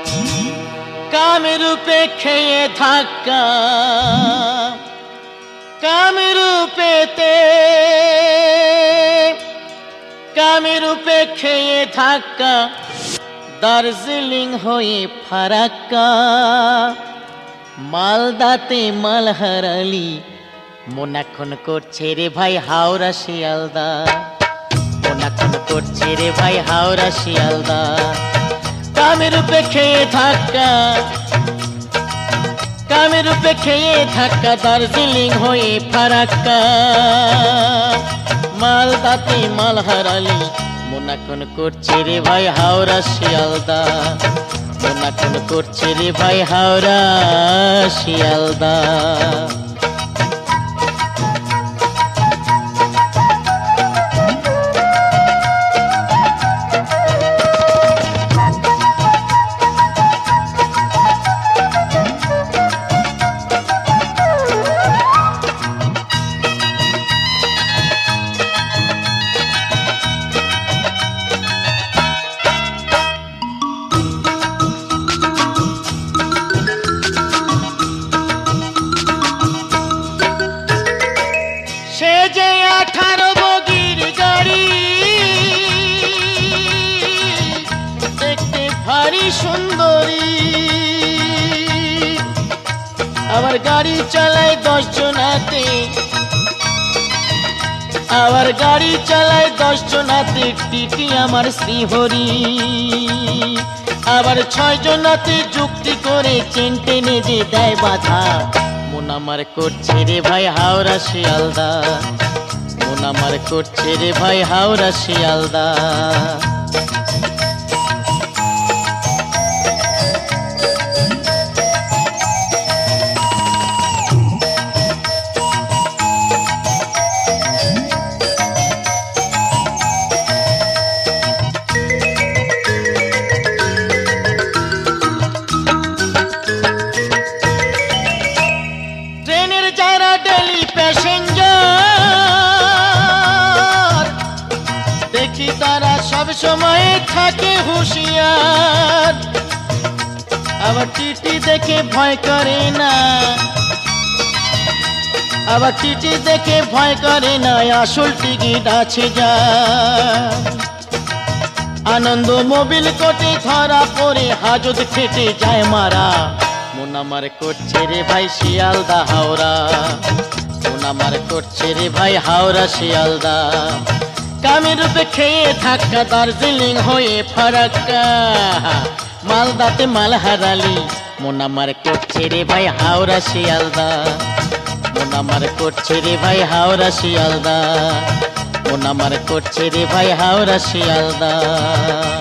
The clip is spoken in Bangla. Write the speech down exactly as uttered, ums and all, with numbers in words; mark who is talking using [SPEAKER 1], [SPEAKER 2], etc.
[SPEAKER 1] কামরূপে খেয়ে ধাক্কা কামরূপেতে কামরূপে খেয়ে ধাক্কা দার্জিলিং হয়ে ফারাক্কা মালদাতে মাল হারালি মনাক্ষণ করছে রে ভাই হাওড়া শিয়ালদা মনাক্ষণ করছে রে ভাই হাওড়া শিয়ালদা কামরূপে খেয়ে ধাক্কা কামরূপে খেয়ে ধাক্কা দার্জিলিং হয়ে ফারাক্কা মালদাতে মাল হারালি মনাক্ষণ করছে রে ভাই হাওড়া শিয়ালদা মনাক্ষণ করছে রে ভাই হাওড়া শিয়ালদা সে যে আঠারো বগির গাড়ি দেখতে ভারী সুন্দরী আবার গাড়ি চালায় দশ জনাতে আবার গাড়ি চালায় দশ জনাতে টিটি আমার শ্রীহরি আবার ছয় জনাতে যুক্তি করে চেন টেনে যে দেয় বাধা মন আমার করছে রে ভাই হাওড়া শিয়ালদা মন আমার করছে রে ভাই হাওড়া শিয়ালদা দেখি তারা সব সময় থাকে হুঁশিয়ার আবার টিটি দেখে ভয় করে না আবার টিটি দেখে ভয় করে না আসল টিকিট আছে যা আনন্দ মোবিল কোটে ধরা পড়ে হাজত খেটে যায় মারা মন আমার করছে রে ভাই শিয়ালদা হাওড়া মন আমার করছে রে ভাই হাওড়া শিয়ালদা কামরূপে খেয়ে ধাক্কা দার্জিলিং হয়ে ফারাক্কা মালদাতে মাল হারালি মন আমার করছে রে ভাই হাওড়া শিয়ালদা মন আমার করছে রে ভাই হাওড়া শিয়ালদা মন আমার করছে রে ভাই হাওড়া শিয়ালদা।